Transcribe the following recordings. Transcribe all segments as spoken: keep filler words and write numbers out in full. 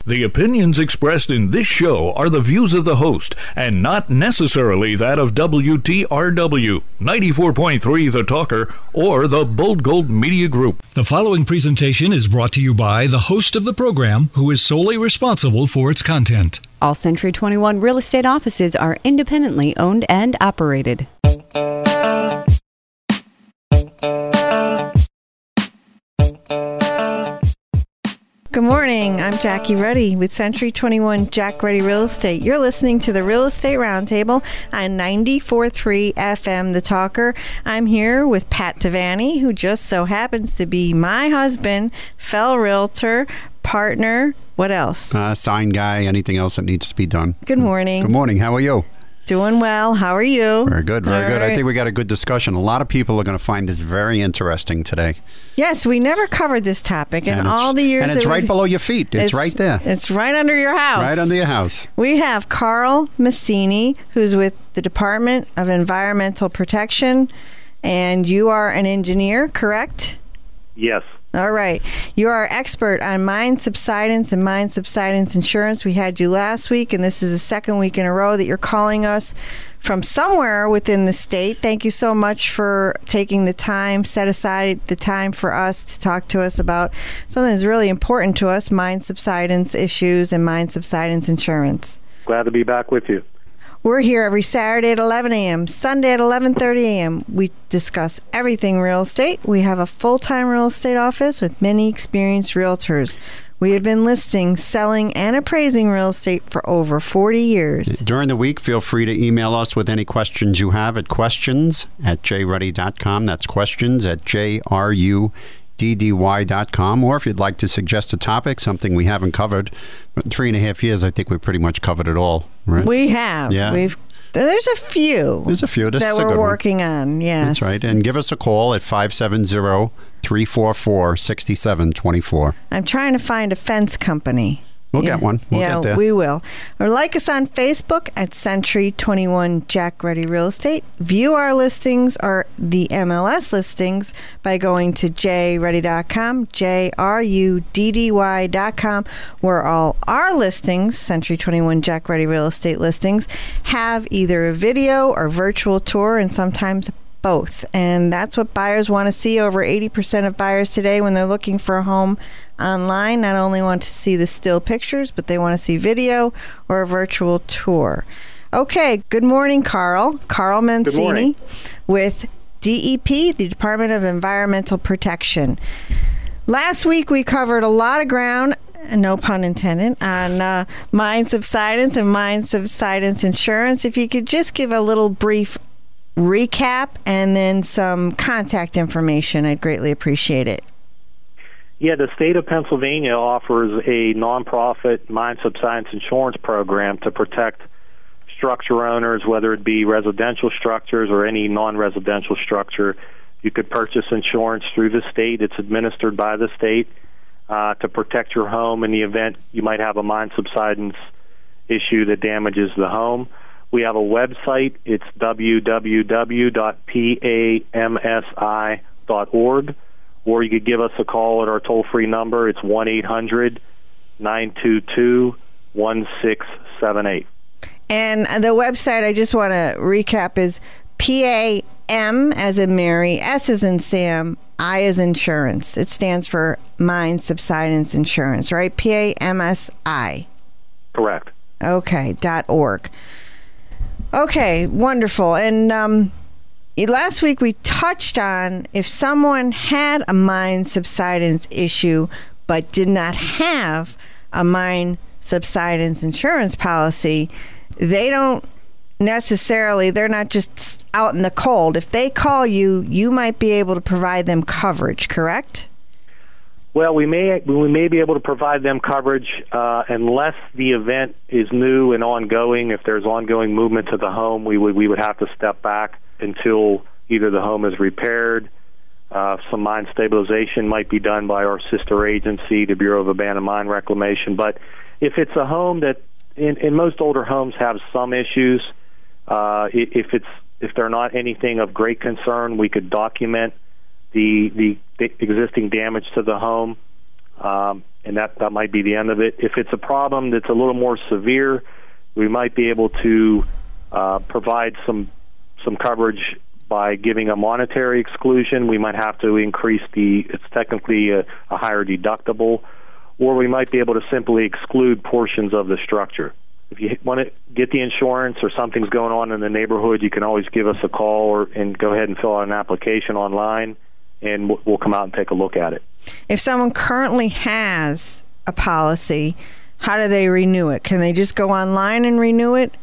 The opinions expressed in this show are the views of the host and not necessarily that of W T R W, ninety-four point three The Talker, or the Bold Gold Media Group. The following presentation is brought to you by the host of the program, who is solely responsible for its content. All Century twenty-one real estate offices are independently owned and operated. Good morning. I'm Jackie Ruddy with Century twenty-one Jack Ruddy Real Estate. You're listening to the Real Estate Roundtable on ninety-four point three F M, The Talker. I'm here with Pat Devaney, who just so happens to be my husband, fellow realtor, partner. What else? Uh, sign guy, anything else that needs to be done. Good morning. Good morning. How are you? Doing well. How are you? Very good, very All good. right. I think we got a good discussion. A lot of people are going to find this very interesting today. Yes, we never covered this topic in And it's- all the years. And it's that right we've- below your feet. It's, right there. It's right under your house. Right under your house. We have Carl Massini, who's with the Department of Environmental Protection, and you are an engineer, correct? Yes. All right. You are expert on mine subsidence and mine subsidence insurance. We had you last week, and this is the second week in a row that you're calling us from somewhere within the state. Thank you so much for taking the time, set aside the time for us to talk to us about something that's really important to us, mine subsidence issues and mine subsidence insurance. Glad to be back with you. We're here every Saturday at eleven a.m., Sunday at eleven thirty a.m. We discuss everything real estate. We have a full-time real estate office with many experienced realtors. We have been listing, selling, and appraising real estate for over forty years. During the week, feel free to email us with any questions you have at questions at j ruddy dot com. That's questions at j r u d d y dot com. Or if you'd like to suggest a topic, something we haven't covered. But in three and a half years, I think we pretty much covered it all, right? We have. Yeah. We've. There's a few. There's a few. This that is a we're good one. working on. Yes. That's right. And give us a call at five seven zero, three four four, six seven two four. I'm trying to find a fence company. We'll Yeah. get one. We'll yeah, get there. we will. Or like us on Facebook at Century twenty-one Jack Ruddy Real Estate. View our listings or the M L S listings by going to j ruddy dot com, J R U D D Y dot com, where all our listings, Century twenty-one Jack Ruddy Real Estate listings, have either a video or virtual tour, and sometimes both. And that's what buyers want to see. Over eighty percent of buyers today, when they're looking for a home online, not only want to see the still pictures, but they want to see video or a virtual tour. Okay, good morning, Carl. Carl Mancini morning. with D E P, the Department of Environmental Protection. Last week we covered a lot of ground, no pun intended, on uh, mine subsidence and mine subsidence insurance. If you could just give a little brief recap and then some contact information, I'd greatly appreciate it. Yeah, the state of Pennsylvania offers a nonprofit mine subsidence insurance program to protect structure owners, whether it be residential structures or any non-residential structure. You could purchase insurance through the state. It's administered by the state uh, to protect your home in the event you might have a mine subsidence issue that damages the home. We have a website. It's w w w dot pamsi dot org, or you could give us a call at our toll-free number. It's one eight hundred, nine two two, one six seven eight. And the website, I just want to recap, is P A M as in Mary, S as in Sam, I as insurance. It stands for Mine Subsidence Insurance, right? P A M S I. Correct. Okay, dot org. Okay, wonderful. And um, last week we touched on if someone had a mine subsidence issue but did not have a mine subsidence insurance policy, they don't necessarily, they're not just out in the cold. If they call you, you might be able to provide them coverage, correct? Well, we may we may be able to provide them coverage uh, unless the event is new and ongoing. If there's ongoing movement to the home, we would we would have to step back until either the home is repaired. Uh, some mine stabilization might be done by our sister agency, the Bureau of Abandoned Mine Reclamation. But if it's a home that, in, in most older homes, have some issues, uh, if it's if they're not anything of great concern, we could document the the, the existing damage to the home. Um, and that, that might be the end of it. If it's a problem that's a little more severe, we might be able to uh, provide some some coverage by giving a monetary exclusion. We might have to increase the, it's technically a, a higher deductible, or we might be able to simply exclude portions of the structure. If you want to get the insurance or something's going on in the neighborhood, you can always give us a call or and go ahead and fill out an application online, and we'll, we'll come out and take a look at it. If someone currently has a policy, how do they renew it? Can they just go online and renew it?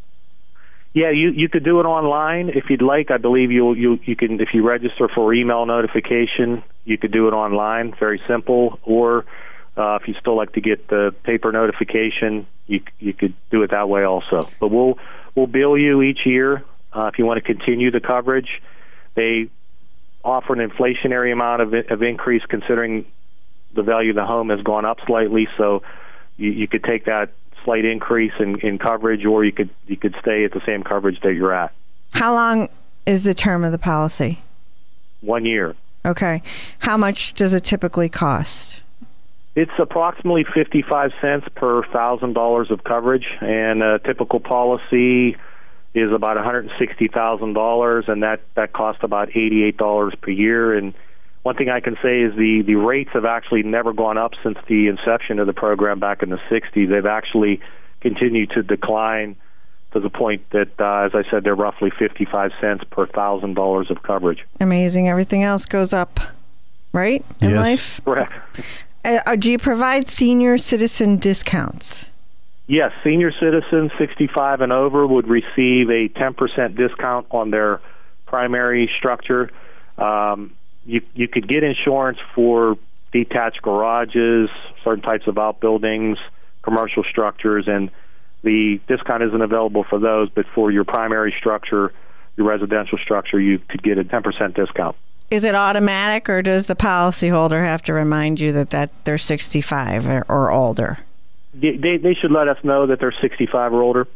Yeah, you you could do it online if you'd like. I believe you you you can, if you register for email notification, you could do it online. Very simple. Or uh, if you still like to get the paper notification, you you could do it that way also. But we'll we'll bill you each year uh, if you want to continue the coverage. They offer an inflationary amount of of increase considering the value of the home has gone up slightly. So you, you could take that slight increase in, in coverage, or you could you could stay at the same coverage that you're at. How long is the term of the policy? One year. Okay. How much does it typically cost? It's approximately fifty-five cents per thousand dollars of coverage, and a typical policy is about one hundred sixty thousand dollars, and that, that costs about eighty-eight dollars per year. And one thing I can say is the, the rates have actually never gone up since the inception of the program back in the sixties. They've actually continued to decline to the point that, uh, as I said, they're roughly fifty-five cents per one thousand dollars of coverage. Amazing. Everything else goes up, right, in Yes. life? Correct. Uh, do you provide senior citizen discounts? Yes, senior citizens sixty-five and over would receive a ten percent discount on their primary structure. Um, you you could get insurance for detached garages, certain types of outbuildings, commercial structures, and the discount isn't available for those, but for your primary structure, your residential structure, you could get a ten percent discount. Is it automatic, or does the policyholder have to remind you that, that they're sixty-five or, or older? They, they they should let us know that they're sixty-five or older.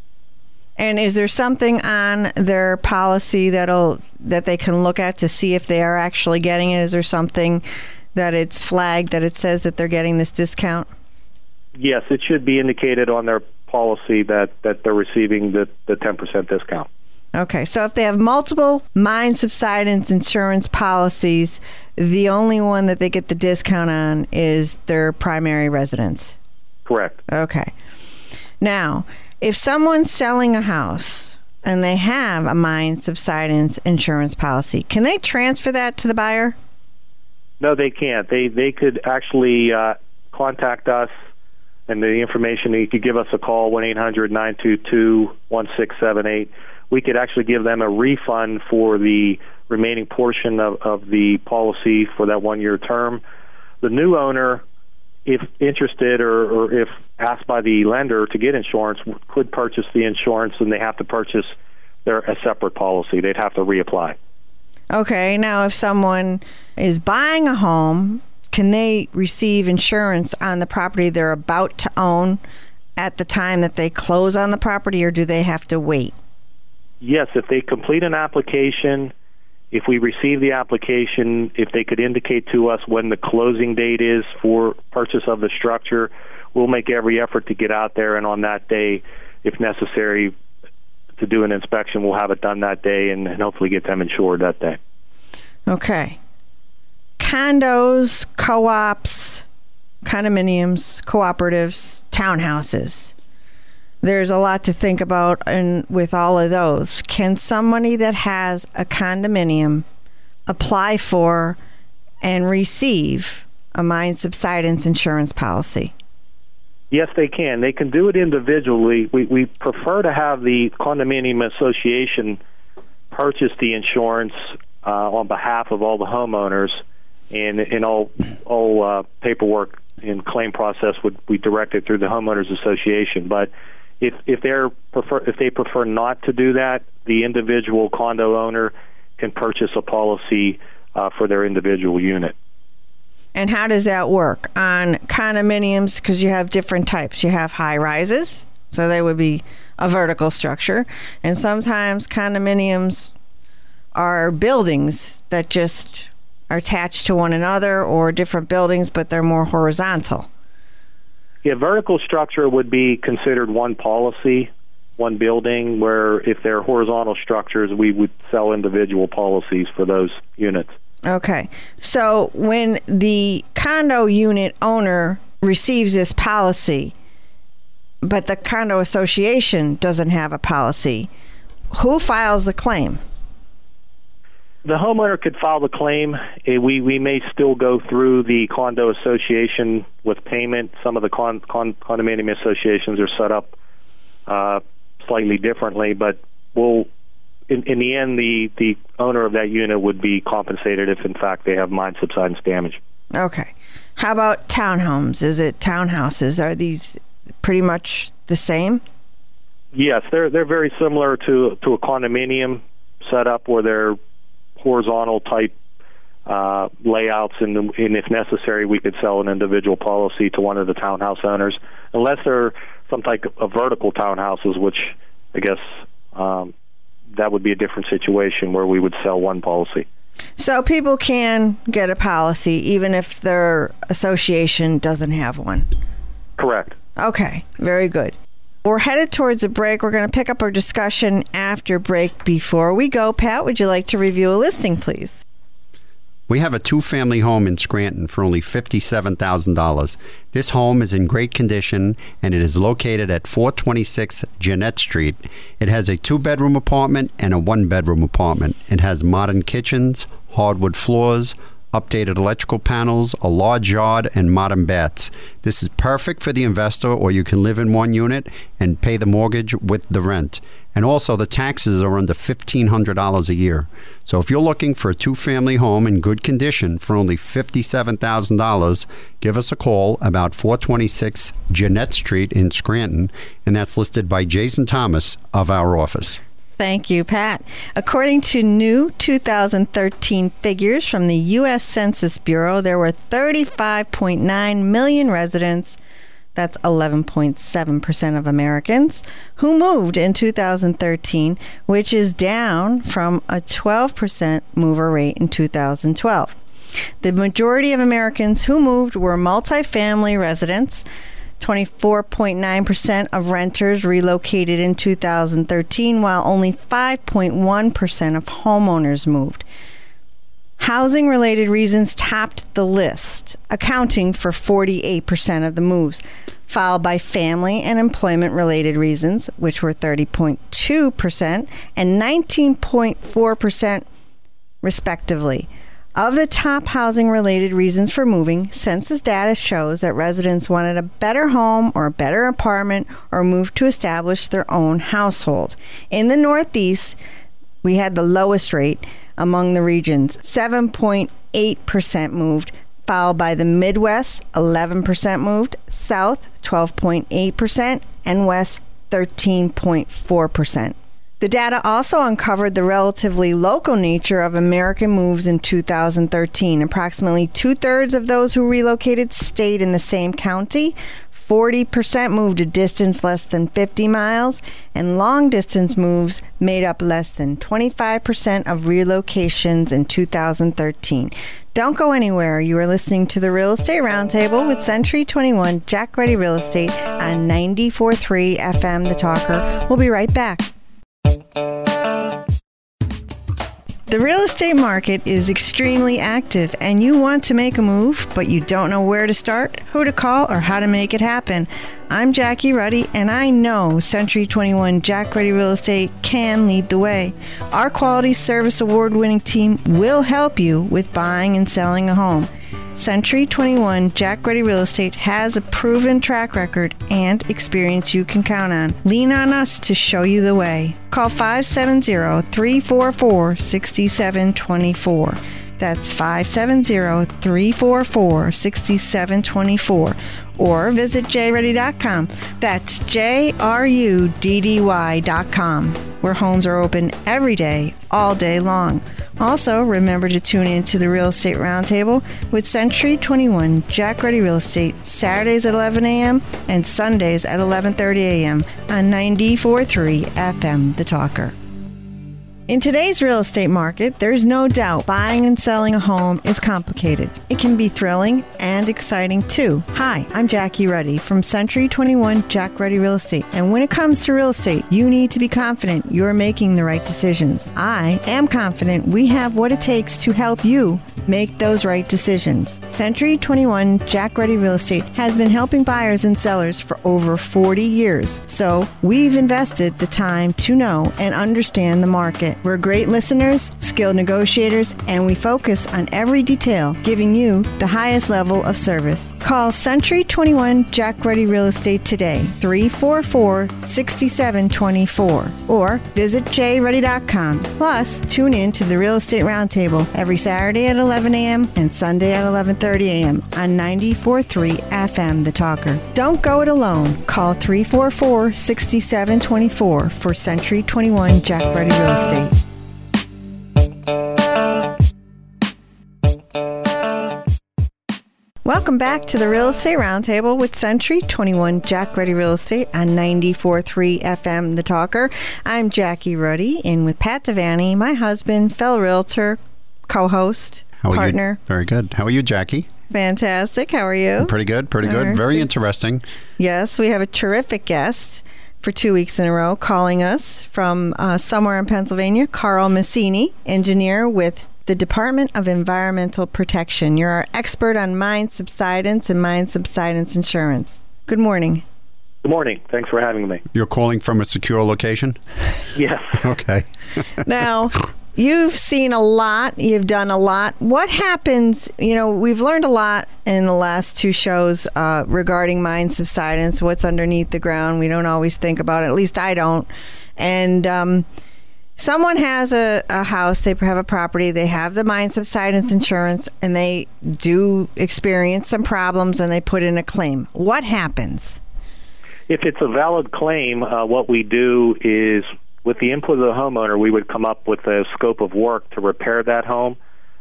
And is there something on their policy that'll that they can look at to see if they are actually getting it? Is there something that it's flagged that it says that they're getting this discount? Yes, it should be indicated on their policy that, that they're receiving the, the ten percent discount. Okay, so if they have multiple mine subsidence insurance policies, the only one that they get the discount on is their primary residence. Correct. Okay. Now, if someone's selling a house and they have a mine subsidence insurance policy, can they transfer that to the buyer? No, they can't. They they could actually uh, contact us, and the information, you could give us a call, one eight hundred nine two two one six seven eight. We could actually give them a refund for the remaining portion of, of the policy for that one-year term. The new owner, if interested or, or if asked by the lender to get insurance, could purchase the insurance, and they have to purchase their a separate policy. They'd have to reapply. Okay, now if someone is buying a home, can they receive insurance on the property they're about to own at the time that they close on the property, or do they have to wait? Yes, if they complete an application, if we receive the application, if they could indicate to us when the closing date is for purchase of the structure, we'll make every effort to get out there, and on that day, if necessary, to do an inspection, we'll have it done that day and, and hopefully get them insured that day. Okay. Condos, co-ops, condominiums, cooperatives, townhouses. There's a lot to think about and with all of those. Can somebody that has a condominium apply for and receive a mine subsidence insurance policy? Yes, they can. They can do it individually. We, we prefer to have the condominium association purchase the insurance uh, on behalf of all the homeowners, and, and all, all uh, paperwork and claim process would be directed through the homeowners association. But If if they prefer if they prefer not to do that, the individual condo owner can purchase a policy uh, for their individual unit. And how does that work on condominiums? Because you have different types. You have high rises, so they would be a vertical structure, and sometimes condominiums are buildings that just are attached to one another or different buildings, but they're more horizontal. Yeah, vertical structure would be considered one policy, one building, where if they're horizontal structures, we would sell individual policies for those units. Okay. So when the condo unit owner receives this policy, but the condo association doesn't have a policy, who files the claim? The homeowner could file the claim. Eh, We we may still go through the condo association with payment. Some of the con, con, condominium associations are set up uh, slightly differently, but we'll, in, in the end, the, the owner of that unit would be compensated if, in fact, they have mine subsidence damage. Okay. How about townhomes? Is it townhouses? Are these pretty much the same? Yes, they're they're very similar to to a condominium setup where they're horizontal type uh, layouts, and, and if necessary, we could sell an individual policy to one of the townhouse owners, unless they're some type of vertical townhouses, which I guess um, that would be a different situation where we would sell one policy. So people can get a policy even if their association doesn't have one? Correct. Okay, very good. We're headed towards a break. We're going to pick up our discussion after break. Before we go, Pat, would you like to review a listing, please? We have a two-family home in Scranton for only fifty-seven thousand dollars. This home is in great condition, and it is located at four twenty-six Jeanette Street. It has a two-bedroom apartment and a one-bedroom apartment. It has modern kitchens, hardwood floors, updated electrical panels, a large yard, and modern baths. This is perfect for the investor, or you can live in one unit and pay the mortgage with the rent. And also, the taxes are under fifteen hundred dollars a year. So if you're looking for a two-family home in good condition for only fifty-seven thousand dollars, give us a call about four twenty-six Jeanette Street in Scranton, and that's listed by Jason Thomas of our office. Thank you, Pat. According to new two thousand thirteen figures from the U S Census Bureau, there were thirty-five point nine million residents, that's eleven point seven percent of Americans, who moved in two thousand thirteen, which is down from a twelve percent mover rate in two thousand twelve. The majority of Americans who moved were multifamily residents. twenty-four point nine percent of renters relocated in two thousand thirteen, while only five point one percent of homeowners moved. Housing-related reasons topped the list, accounting for forty-eight percent of the moves, followed by family and employment-related reasons, which were thirty point two percent and nineteen point four percent respectively. Of the top housing-related reasons for moving, census data shows that residents wanted a better home or a better apartment or moved to establish their own household. In the Northeast, we had the lowest rate among the regions, seven point eight percent moved, followed by the Midwest, eleven percent moved, South, twelve point eight percent, and West, thirteen point four percent. The data also uncovered the relatively local nature of American moves in two thousand thirteen. Approximately two-thirds of those who relocated stayed in the same county. forty percent moved a distance less than fifty miles, and long-distance moves made up less than twenty-five percent of relocations in two thousand thirteen. Don't go anywhere. You are listening to the Real Estate Roundtable with Century twenty-one Jack Ready Real Estate on ninety-four point three F M The Talker. We'll be right back. The real estate market is extremely active, and you want to make a move, but you don't know where to start, who to call, or how to make it happen. I'm Jackie Ruddy, and I know Century twenty-one Jack Ready Real Estate can lead the way. Our quality service award-winning team will help you with buying and selling a home. Century twenty-one Jack Ready Real Estate has a proven track record and experience you can count on. Lean on us to show you the way. Call five seven zero, three four four, six seven two four. That's five seven zero, three four four, six seven two four. Or visit j ready dot com. That's J R U D D Y dot com, where homes are open every day, all day long. Also, remember to tune in to the Real Estate Roundtable with Century twenty-one Jack Ready Real Estate, Saturdays at eleven a.m. and Sundays at eleven thirty a.m. on ninety-four point three F M The Talker. In today's real estate market, there's no doubt buying and selling a home is complicated. It can be thrilling and exciting too. Hi, I'm Jackie Ruddy from Century twenty-one Jack Ruddy Real Estate. And when it comes to real estate, you need to be confident you're making the right decisions. I am confident we have what it takes to help you make those right decisions. Century twenty-one Jack Ruddy Real Estate has been helping buyers and sellers for over forty years. So we've invested the time to know and understand the market. We're great listeners, skilled negotiators, and we focus on every detail, giving you the highest level of service. Call Century twenty-one Jack Ruddy Real Estate today, three four four, six seven two four, or visit j ruddy dot com. Plus, tune in to the Real Estate Roundtable every Saturday at eleven a.m. and Sunday at eleven thirty a.m. on ninety-four point three F M The Talker. Don't go it alone. Call three four four, six seven two four for Century twenty-one Jack Ruddy Real Estate. Welcome back to the Real Estate Roundtable with Century twenty-one Jack Ruddy Real Estate on ninety-four point three F M The Talker. I'm Jackie Ruddy, and with Pat Devaney, my husband, fellow realtor, co-host, How are partner. You? Very good. How are you, Jackie? Fantastic. How are you? Pretty good, pretty good. Right. Very interesting. Yes, we have a terrific guest for two weeks in a row calling us from uh, somewhere in Pennsylvania, Carl Massini, engineer with the Department of Environmental Protection. You're our expert on mine subsidence and mine subsidence insurance. Good morning. Good morning. Thanks for having me. You're calling from a secure location? Yes. Okay. Now, you've seen a lot. You've done a lot. What happens, you know, we've learned a lot in the last two shows uh, regarding mine subsidence, what's underneath the ground. We don't always think about it. At least I don't. And um, someone has a, a house, they have a property, they have the mine subsidence insurance, and they do experience some problems, and they put in a claim. What happens? If it's a valid claim, uh, what we do is, with the input of the homeowner, we would come up with a scope of work to repair that home.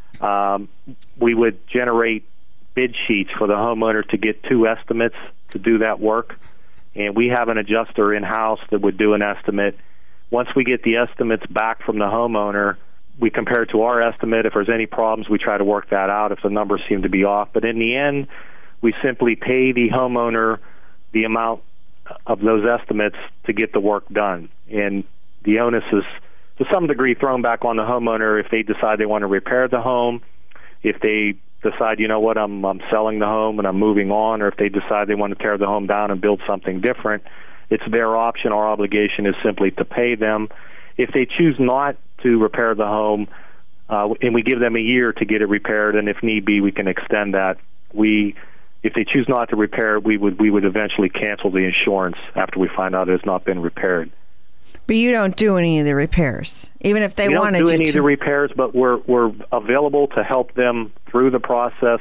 Um, we would generate bid sheets for the homeowner to get two estimates to do that work, and we have an adjuster in-house that would do an estimate. Once we get the estimates back from the homeowner, we compare it to our estimate. If there's any problems, we try to work that out if the numbers seem to be off. But in the end, we simply pay the homeowner the amount of those estimates to get the work done. And the onus is, to some degree, thrown back on the homeowner if they decide they want to repair the home, if they decide, you know what, I'm, I'm selling the home and I'm moving on, or if they decide they want to tear the home down and build something different. It's their option. Our obligation is simply to pay them. If they choose not to repair the home, uh, and we give them a year to get it repaired, and if need be, we can extend that. We, if they choose not to repair it, we would we would eventually cancel the insurance after we find out it has not been repaired. But you don't do any of the repairs, even if they we wanted don't do you any to. of the repairs, but we're we're available to help them through the process.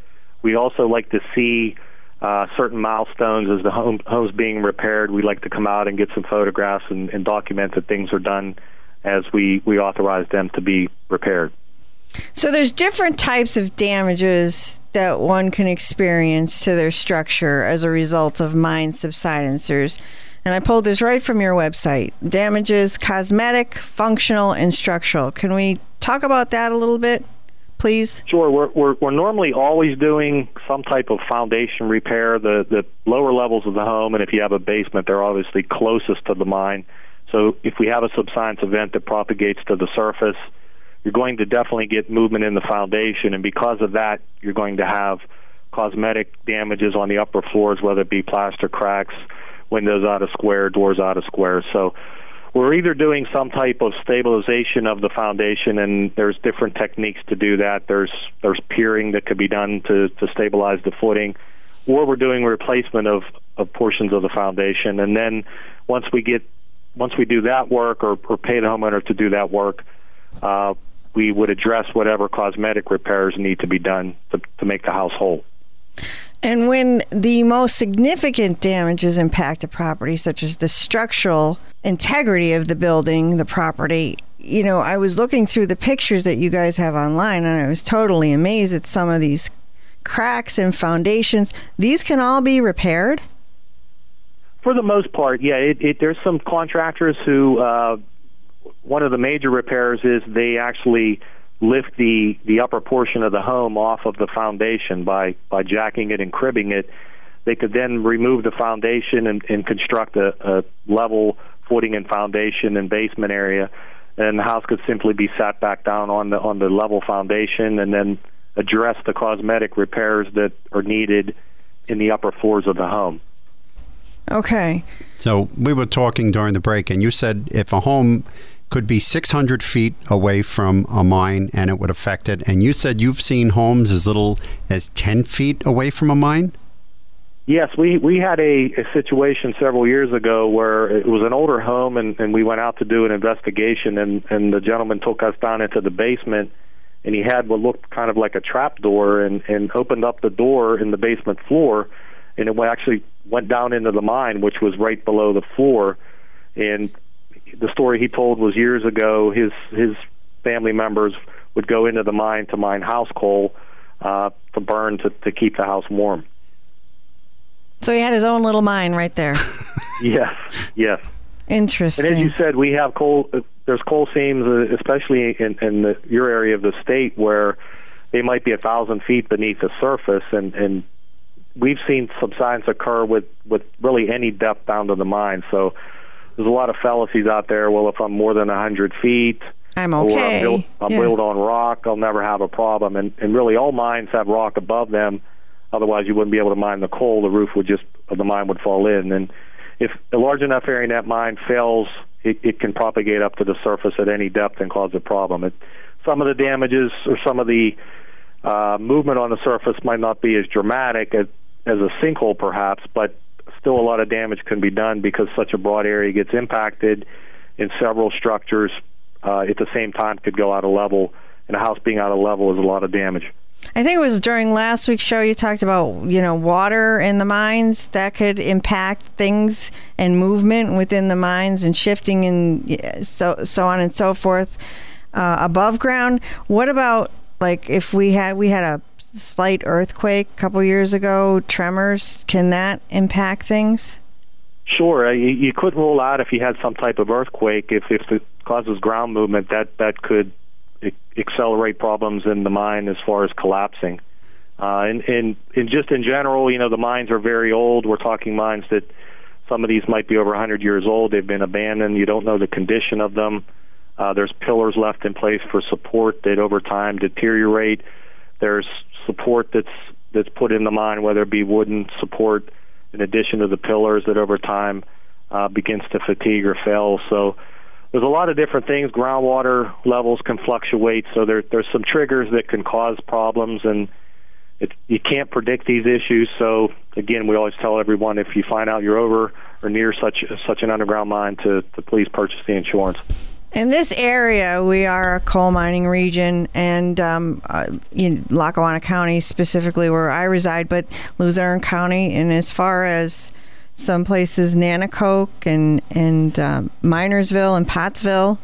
We also like to see uh, certain milestones as the home home's being repaired. We like to come out and get some photographs and, and document that things are done as we, we authorize them to be repaired. So there's different types of damages that one can experience to their structure as a result of mine subsidencers. And I pulled this right from your website. Damages, cosmetic, functional, and structural. Can we talk about that a little bit, please? Sure. We're, we're, we're normally always doing some type of foundation repair. The, the lower levels of the home, and if you have a basement, they're obviously closest to the mine. So if we have a subsidence event that propagates to the surface, you're going to definitely get movement in the foundation, and because of that, you're going to have cosmetic damages on the upper floors, whether it be plaster cracks, windows out of square, doors out of square. So we're either doing some type of stabilization of the foundation, and there's different techniques to do that. There's there's piering that could be done to, to stabilize the footing, or we're doing replacement of, of portions of the foundation. And then once we get once we do that work, or, or pay the homeowner to do that work, uh, we would address whatever cosmetic repairs need to be done to, to make the house whole. And when the most significant damages impact a property, such as the structural integrity of the building, the property, you know, I was looking through the pictures that you guys have online, and I was totally amazed at some of these cracks and foundations. These can all be repaired? For the most part, yeah. It, it, there's some contractors who uh, one of the major repairs is they actually lift the, the upper portion of the home off of the foundation by, by jacking it and cribbing it. They could then remove the foundation and, and construct a, a level footing and foundation and basement area, and the house could simply be sat back down on the on the level foundation and then address the cosmetic repairs that are needed in the upper floors of the home. Okay. So we were talking during the break, and you said if a home could be six hundred feet away from a mine and it would affect it, and you said you've seen homes as little as ten feet away from a mine? Yes, we, we had a, a situation several years ago where it was an older home, and, and we went out to do an investigation, and, and the gentleman took us down into the basement, and he had what looked kind of like a trap door, and, and opened up the door in the basement floor, and it actually went down into the mine, which was right below the floor. And the story he told was years ago, his his family members would go into the mine to mine house coal uh, to burn to, to keep the house warm. So he had his own little mine right there. Yes, yes. Interesting. And as you said, we have coal. There's coal seams, uh, especially in, in the, your area of the state, where they might be a thousand feet beneath the surface, and, and we've seen subsidence occur with, with really any depth down to the mine. So there's a lot of fallacies out there. Well, if I'm more than a hundred feet, I'm or okay. I'm, built, I'm yeah. built on rock, I'll never have a problem. And, and really, all mines have rock above them. Otherwise, you wouldn't be able to mine the coal. The roof would just, the mine would fall in. And if a large enough area in that mine fails, it, it can propagate up to the surface at any depth and cause a problem. It, some of the damages or some of the uh, movement on the surface might not be as dramatic as, as a sinkhole, perhaps, but still a lot of damage can be done because such a broad area gets impacted, and several structures uh, at the same time could go out of level, and a house being out of level is a lot of damage. I think it was during last week's show you talked about, you know, water in the mines that could impact things and movement within the mines and shifting and so so on and so forth uh, above ground. What about, like, if we had we had a slight earthquake a couple years ago, tremors, can that impact things? Sure. Uh, you, you could rule out if you had some type of earthquake, if, if it causes ground movement, that, that could accelerate problems in the mine as far as collapsing. Uh, and, and, and just in general, you know, the mines are very old. We're talking mines that some of these might be over one hundred years old. They've been abandoned. You don't know the condition of them. Uh, there's pillars left in place for support that over time deteriorate. There's support that's that's put in the mine, whether it be wooden support in addition to the pillars, that over time uh, begins to fatigue or fail. So there's a lot of different things. Groundwater levels can fluctuate, so there, there's some triggers that can cause problems, and it, you can't predict these issues. So, again, we always tell everyone, if you find out you're over or near such such an underground mine, to, to please purchase the insurance. In this area, we are a coal mining region, and um, uh, in Lackawanna County specifically where I reside, but Luzerne County, and as far as some places, Nanacoke and and uh, Minersville and Pottsville.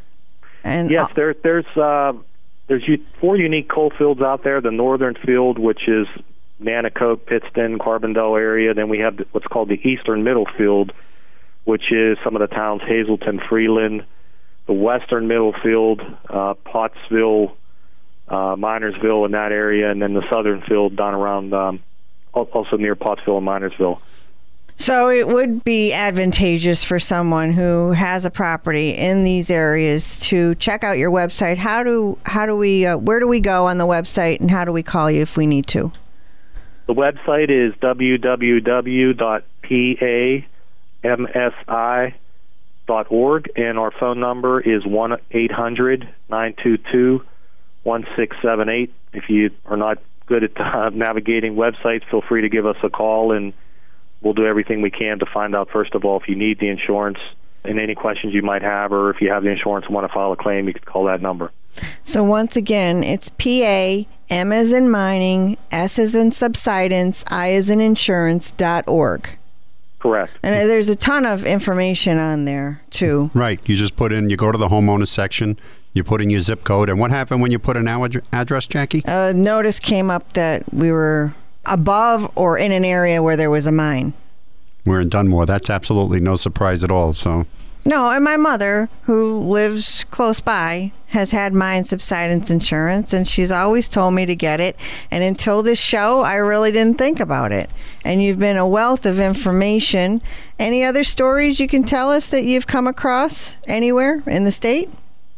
And yes, there, there's uh, there's u- four unique coal fields out there. The northern field, which is Nanacoke, Pittston, Carbondale area. Then we have the, what's called the eastern middle field, which is some of the towns Hazleton, Freeland. The western middle field, uh, Pottsville, uh, Minersville in that area, and then the southern field down around, um, also near Pottsville and Minersville. So it would be advantageous for someone who has a property in these areas to check out your website. How do how do we uh, where do we go on the website, and how do we call you if we need to? The website is w w w dot p a m s i dot org, and our phone number is one eight hundred nine two two one six seven eight. If you are not good at uh, navigating websites, feel free to give us a call, and we'll do everything we can to find out, first of all, if you need the insurance and any questions you might have, or if you have the insurance and want to file a claim, you can call that number. So once again, it's P A, M as in mining, S as in subsidence, I as in insurance dot org. Correct. And there's a ton of information on there, too. Right. You just put in, you go to the homeowner section, you put in your zip code, and what happened when you put an ad- address, Jackie? A notice came up that we were above or in an area where there was a mine. We're in Dunmore. That's absolutely no surprise at all. So No, and my mother, who lives close by, has had mine subsidence insurance, and she's always told me to get it. And until this show, I really didn't think about it. And you've been a wealth of information. Any other stories you can tell us that you've come across anywhere in the state?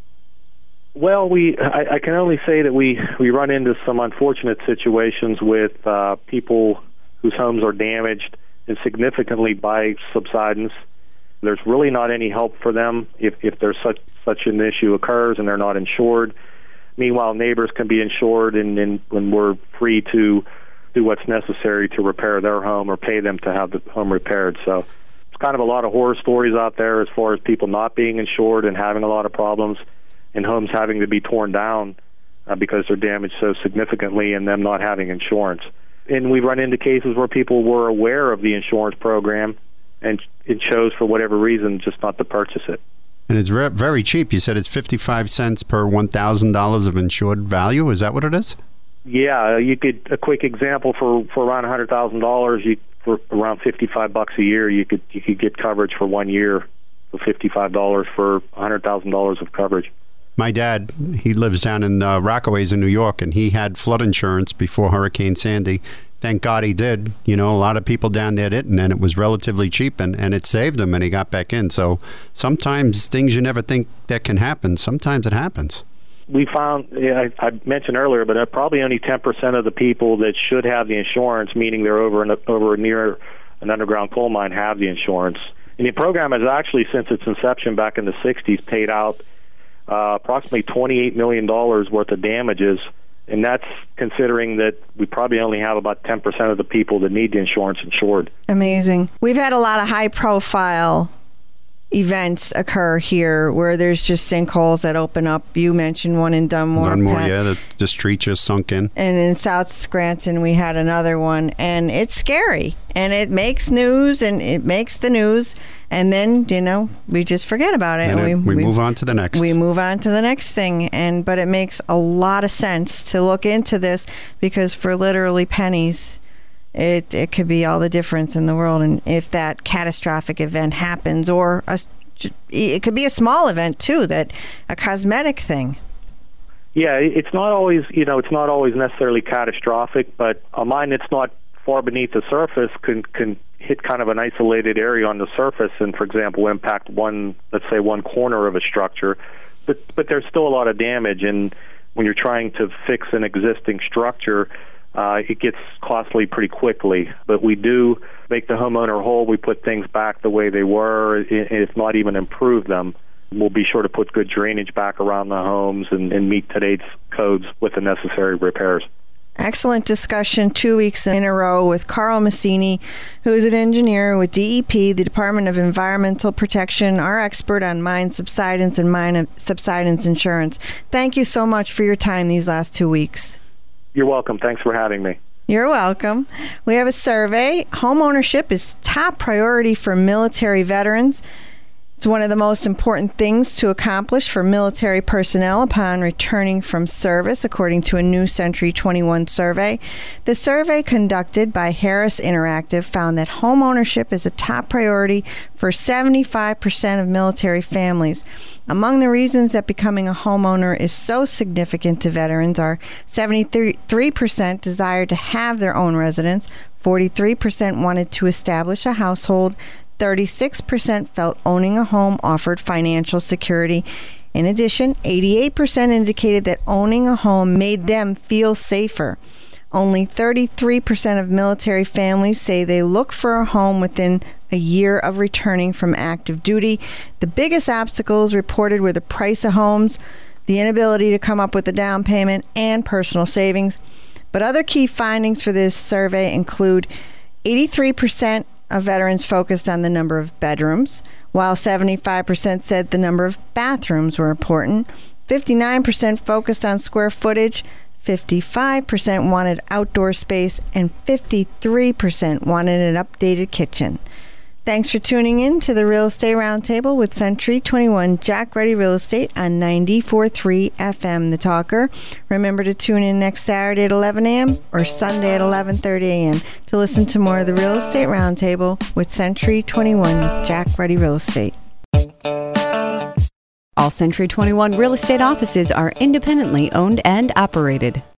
Well, we I, I can only say that we, we run into some unfortunate situations with uh, people whose homes are damaged and significantly by subsidence. There's really not any help for them if, if there's such such an issue occurs and they're not insured. Meanwhile, neighbors can be insured, and, and when we're free to do what's necessary to repair their home or pay them to have the home repaired. So it's kind of a lot of horror stories out there as far as people not being insured and having a lot of problems, and homes having to be torn down uh, because they're damaged so significantly and them not having insurance. And we run into cases where people were aware of the insurance program and it chose for whatever reason just not to purchase it. And it's re- very cheap. You said it's fifty-five cents per one thousand dollars of insured value. Is that what it is? Yeah, you could, a quick example, for, for around one hundred thousand dollars, you, for around fifty-five bucks a year, you could you could get coverage for one year for fifty-five dollars for one hundred thousand dollars of coverage. My dad, he lives down in uh, Rockaways in New York, and he had flood insurance before Hurricane Sandy. Thank God he did. You know, a lot of people down there didn't, and it was relatively cheap, and, and it saved him, and he got back in. So sometimes things you never think that can happen, sometimes it happens. We found, yeah, I, I mentioned earlier, but uh, probably only ten percent of the people that should have the insurance, meaning they're over an, over near an underground coal mine, have the insurance. And the program has actually, since its inception back in the sixties, paid out uh, approximately twenty-eight million dollars worth of damages. And that's considering that we probably only have about ten percent of the people that need the insurance insured. Amazing. We've had a lot of high-profile events occur here where there's just sinkholes that open up. You mentioned one in Dunmore. Dunmore, Pat. yeah, the, the street just sunk in. And in South Scranton, we had another one. And it's scary. And it makes news, and it makes the news. And then, you know, we just forget about it. And, and we, we, we move on to the next. We move on to the next thing. And but it makes a lot of sense to look into this, because for literally pennies, it it could be all the difference in the world. And if that catastrophic event happens, or a, it could be a small event too, that a cosmetic thing. Yeah, it's not always, you know, it's not always necessarily catastrophic, but a mine that's not far beneath the surface can can hit kind of an isolated area on the surface and, for example, impact one, let's say, one corner of a structure. But but there's still a lot of damage, and when you're trying to fix an existing structure, uh, it gets costly pretty quickly. But we do make the homeowner whole. We put things back the way they were, if not even improve them. We'll be sure to put good drainage back around the homes and, and meet today's codes with the necessary repairs. Excellent discussion two weeks in a row with Carl Massini, who is an engineer with D E P, the Department of Environmental Protection, our expert on mine subsidence and mine subsidence insurance. Thank you so much for your time these last two weeks. You're welcome. Thanks for having me. You're welcome. We have a survey. Home ownership is top priority for military veterans. It's one of the most important things to accomplish for military personnel upon returning from service, according to a new Century twenty-one survey. The survey conducted by Harris Interactive found that home ownership is a top priority for seventy-five percent of military families. Among the reasons that becoming a homeowner is so significant to veterans are seventy-three percent desire to have their own residence, forty-three percent wanted to establish a household, thirty-six percent felt owning a home offered financial security. In addition, eighty-eight percent indicated that owning a home made them feel safer. Only thirty-three percent of military families say they look for a home within a year of returning from active duty. The biggest obstacles reported were the price of homes, the inability to come up with a down payment, and personal savings. But other key findings for this survey include eighty-three percent of veterans focused on the number of bedrooms, while seventy-five percent said the number of bathrooms were important. fifty-nine percent focused on square footage, fifty-five percent wanted outdoor space, and fifty-three percent wanted an updated kitchen. Thanks for tuning in to the Real Estate Roundtable with Century twenty-one Jack Ready Real Estate on ninety-four point three F M, The Talker. Remember to tune in next Saturday at eleven a.m. or Sunday at eleven thirty a.m. to listen to more of the Real Estate Roundtable with Century twenty-one Jack Ready Real Estate. All Century twenty-one real estate offices are independently owned and operated.